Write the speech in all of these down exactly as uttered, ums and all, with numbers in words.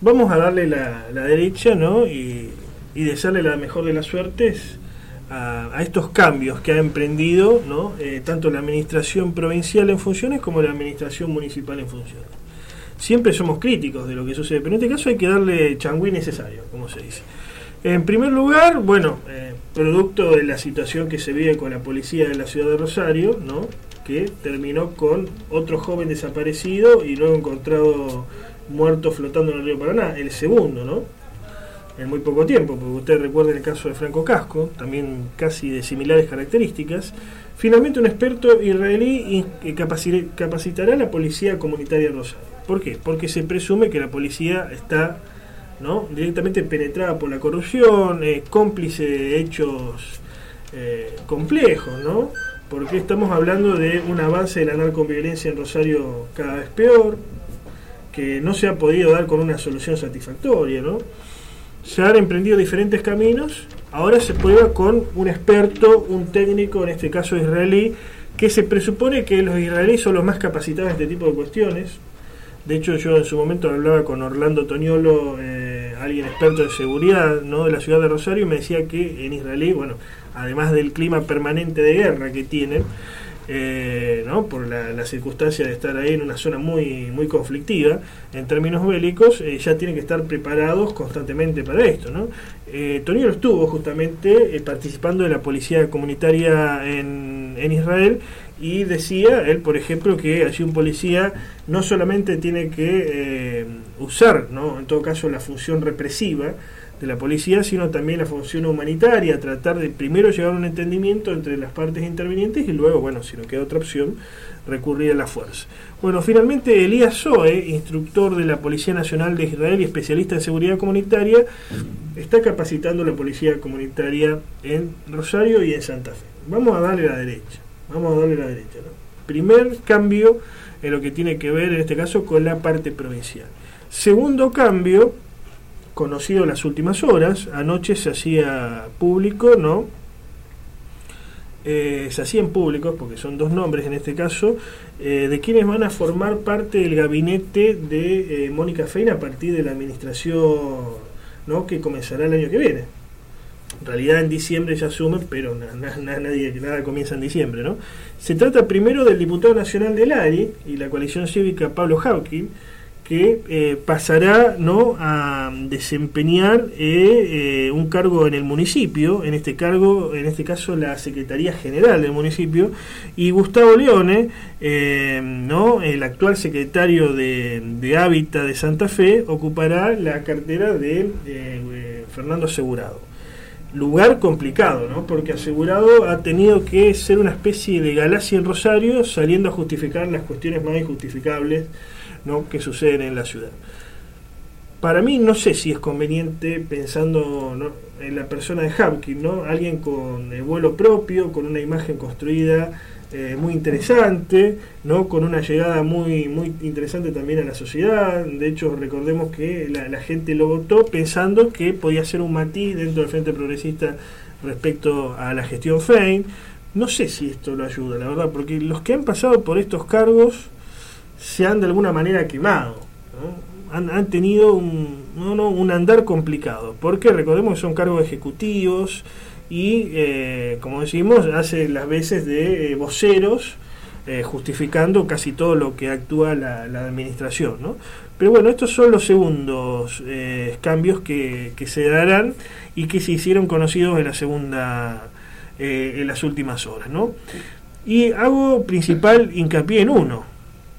vamos a darle la, la derecha, ¿no? Y, y desearle la mejor de las suertes a, a estos cambios que ha emprendido, ¿no? Eh, tanto la administración provincial en funciones como la administración municipal en funciones. Siempre somos críticos de lo que sucede, pero en este caso hay que darle changüí necesario, como se dice. En primer lugar, bueno, eh, producto de la situación que se vive con la policía de la ciudad de Rosario, ¿no? Que terminó con otro joven desaparecido y luego encontrado muerto flotando en el río Paraná, el segundo, ¿no? En muy poco tiempo, porque usted recuerda el caso de Franco Casco, también casi de similares características. Finalmente un experto israelí capacitará a la policía comunitaria de Rosario. ¿Por qué? Porque se presume que la policía está, ¿no?, directamente penetrada por la corrupción, eh, cómplice de hechos eh, complejos, ¿no? Porque estamos hablando de un avance de la narcoviolencia en Rosario cada vez peor, que no se ha podido dar con una solución satisfactoria, ¿no? Se han emprendido diferentes caminos, ahora se prueba con un experto, un técnico, en este caso israelí, que se presupone que los israelíes son los más capacitados en este tipo de cuestiones. De hecho, yo en su momento hablaba con Orlando Toniolo, eh, alguien experto en seguridad, ¿no?, de la ciudad de Rosario, y me decía que en Israel, bueno, además del clima permanente de guerra que tienen, eh, ¿no?, por la, la circunstancia de estar ahí en una zona muy muy conflictiva en términos bélicos, eh, ya tienen que estar preparados constantemente para esto, ¿no? Eh, Toniolo estuvo justamente eh, participando de la policía comunitaria en, en Israel, y decía él, por ejemplo, que allí un policía no solamente tiene que eh, usar, ¿no?, en todo caso, la función represiva de la policía, sino también la función humanitaria, tratar de primero llegar a un entendimiento entre las partes intervinientes y luego, bueno, si no queda otra opción, recurrir a la fuerza. Bueno, finalmente Elías Zoe, instructor de la Policía Nacional de Israel y especialista en seguridad comunitaria, está capacitando a la policía comunitaria en Rosario y en Santa Fe. Vamos a darle la derecha, vamos a darle la derecha, ¿no? Primer cambio en lo que tiene que ver, en este caso, con la parte provincial. Segundo cambio, conocido en las últimas horas, anoche se hacía público, ¿no? Eh, se hacían públicos, porque son dos nombres en este caso, eh, de quienes van a formar parte del gabinete de eh, Mónica Feina a partir de la administración, ¿no?, que comenzará el año que viene. En realidad en diciembre ya asumen, pero na, na, na, nadie, nada comienza en diciembre, ¿no? Se trata primero del diputado nacional del A R I y la coalición cívica Pablo Hawking, que eh, pasará, ¿no?, a desempeñar eh, eh, un cargo en el municipio, en este cargo, en este caso la Secretaría General del municipio, y Gustavo Leone, eh, ¿no?, el actual secretario de, de Hábitat de Santa Fe, ocupará la cartera de, de, de Fernando Asegurado. Lugar complicado, ¿no?, porque Asegurado ha tenido que ser una especie de Galacia en Rosario, saliendo a justificar las cuestiones más injustificables, ¿no?, que suceden en la ciudad. Para mí, no sé si es conveniente, pensando, ¿no?, en la persona de Hawking, ¿no?, alguien con el vuelo propio, con una imagen construida eh, muy interesante, ¿no?, con una llegada muy muy interesante también a la sociedad. De hecho, recordemos que la, la gente lo votó pensando que podía ser un matiz dentro del Frente Progresista respecto a la gestión Fein. No sé si esto lo ayuda, la verdad, porque los que han pasado por estos cargos se han de alguna manera quemado, ¿no? han, han tenido un, no, no, un andar complicado, porque recordemos que son cargos ejecutivos y, eh, como decimos, hace las veces de eh, voceros, eh, justificando casi todo lo que actúa la, la administración, ¿no? Pero bueno, estos son los segundos eh, cambios que, que se darán y que se hicieron conocidos en la segunda, eh, en las últimas horas, ¿no? Y hago principal hincapié en uno,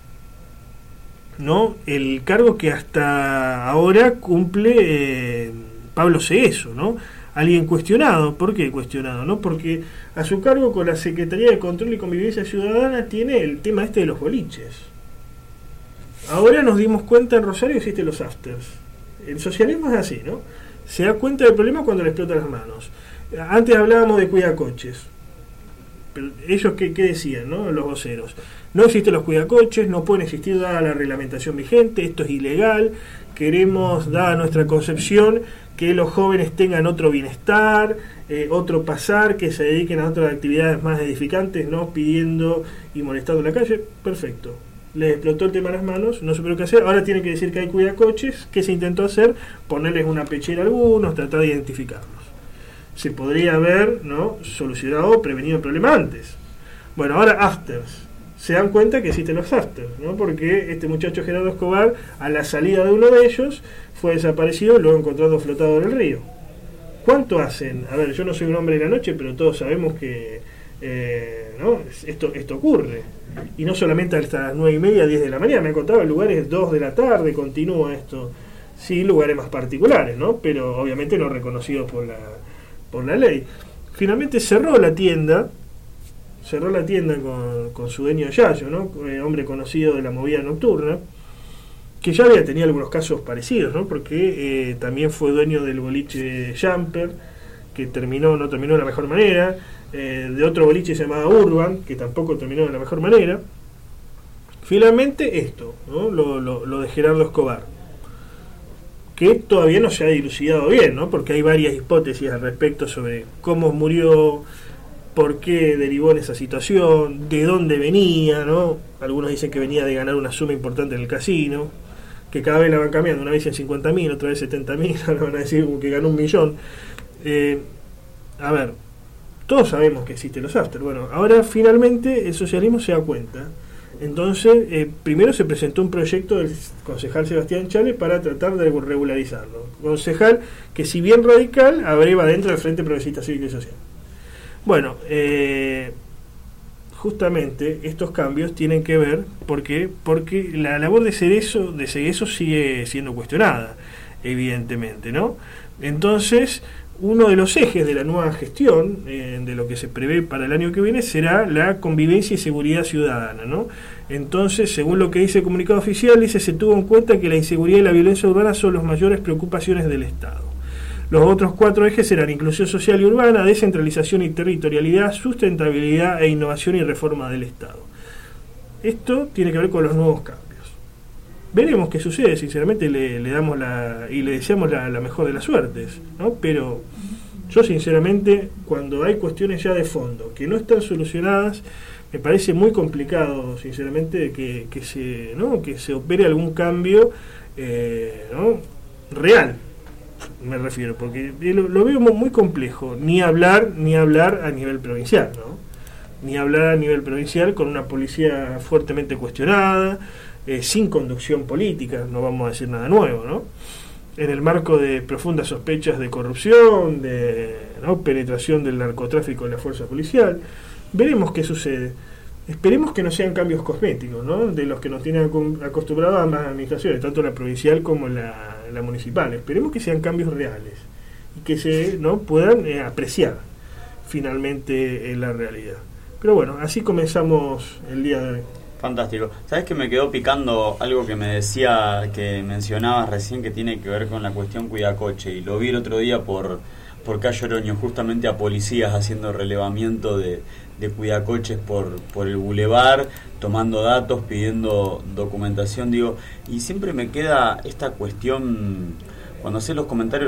¿no? El cargo que hasta ahora cumple eh, Pablo Ceeso, ¿no? Alguien cuestionado. ¿Por qué cuestionado? ¿No? Porque a su cargo con la Secretaría de Control y Convivencia Ciudadana tiene el tema este de los boliches. Ahora nos dimos cuenta en Rosario que existen los afters. El socialismo es así, ¿no? Se da cuenta del problema cuando le explota las manos. Antes hablábamos de cuidacoches. Pero ellos, ¿qué, qué decían, no?, los voceros? No existen los cuidacoches, no pueden existir dada la reglamentación vigente, esto es ilegal, queremos, dada nuestra concepción, que los jóvenes tengan otro bienestar, eh, otro pasar, que se dediquen a otras actividades más edificantes, no pidiendo y molestando en la calle. Perfecto. le explotó el tema a las manos, no supo qué hacer, ahora tiene que decir que hay cuidacoches. ¿Qué se intentó hacer? Ponerles una pechera a algunos, tratar de identificarlos. Se podría haber, ¿no?, solucionado, prevenido el problema antes. Bueno, ahora afters. Se dan cuenta que existen los afters, ¿no? Porque este muchacho Gerardo Escobar, a la salida de uno de ellos, fue desaparecido y luego encontrado flotado en el río. ¿Cuánto hacen? A ver, yo no soy un hombre de la noche, pero todos sabemos que eh, ¿no?, esto, esto ocurre. Y no solamente hasta las nueve y media, diez de la mañana, me han contado en lugares dos de la tarde, continúa esto. Sí, lugares más particulares, ¿no? Pero obviamente no reconocidos por la, por la ley. Finalmente cerró la tienda, cerró la tienda con, con su dueño Yayo, ¿no?, eh, hombre conocido de la movida nocturna, que ya había tenido algunos casos parecidos, ¿no?, porque eh, también fue dueño del boliche Jumper, que terminó, no terminó de la mejor manera, eh, de otro boliche llamado Urban, que tampoco terminó de la mejor manera. Finalmente esto, ¿no?, lo, lo, lo de Gerardo Escobar, que todavía no se ha dilucidado bien, ¿no?, porque hay varias hipótesis al respecto sobre cómo murió, por qué derivó en esa situación, de dónde venía, ¿no? Algunos dicen que venía de ganar una suma importante en el casino, que cada vez la van cambiando, una vez en cincuenta mil, otra vez setenta mil, ahora van a decir que ganó un millón. Eh, a ver, todos sabemos que existen los after. Bueno, ahora finalmente el socialismo se da cuenta. Entonces, eh, primero se presentó un proyecto del concejal Sebastián Chale para tratar de regularizarlo. Concejal que, si bien radical, abreva dentro del Frente Progresista Cívico y Social. Bueno, eh, justamente estos cambios tienen que ver porque porque la labor de Cerezo, de Cerezo sigue siendo cuestionada, evidentemente, ¿no? Entonces, uno de los ejes de la nueva gestión, eh, de lo que se prevé para el año que viene, será la convivencia y seguridad ciudadana, ¿no? Entonces, según lo que dice el comunicado oficial, dice, se tuvo en cuenta que la inseguridad y la violencia urbana son las mayores preocupaciones del Estado. Los otros cuatro ejes serán inclusión social y urbana, descentralización y territorialidad, sustentabilidad e innovación y reforma del Estado. Esto tiene que ver con los nuevos cambios. Veremos qué sucede, sinceramente le, le damos la y le deseamos la, la mejor de las suertes, ¿no? Pero yo sinceramente, cuando hay cuestiones ya de fondo que no están solucionadas, me parece muy complicado, sinceramente, que, que se, ¿no?, que se opere algún cambio, eh, ¿no?, real. Me refiero, porque lo, lo veo muy complejo, ni hablar ni hablar a nivel provincial, ¿no? Ni hablar a nivel provincial con una policía fuertemente cuestionada, eh, sin conducción política, no vamos a decir nada nuevo, ¿no? En el marco de profundas sospechas de corrupción, de, ¿no?, penetración del narcotráfico en la fuerza policial. Veremos qué sucede. Esperemos que no sean cambios cosméticos, ¿no?, de los que nos tienen acostumbrados a ambas administraciones, tanto la provincial como la, la municipal. Esperemos que sean cambios reales y que se, ¿no?, puedan eh, apreciar finalmente eh, la realidad. Pero bueno, así comenzamos el día de hoy. Fantástico. ¿Sabes que me quedó picando algo que me decía, que mencionabas recién, que tiene que ver con la cuestión cuidacoche? Y lo vi el otro día por, por Cayo Oroño, justamente a policías haciendo relevamiento de, de cuidacoches por, por el bulevar, tomando datos, pidiendo documentación, digo, y siempre me queda esta cuestión, cuando hacés los comentarios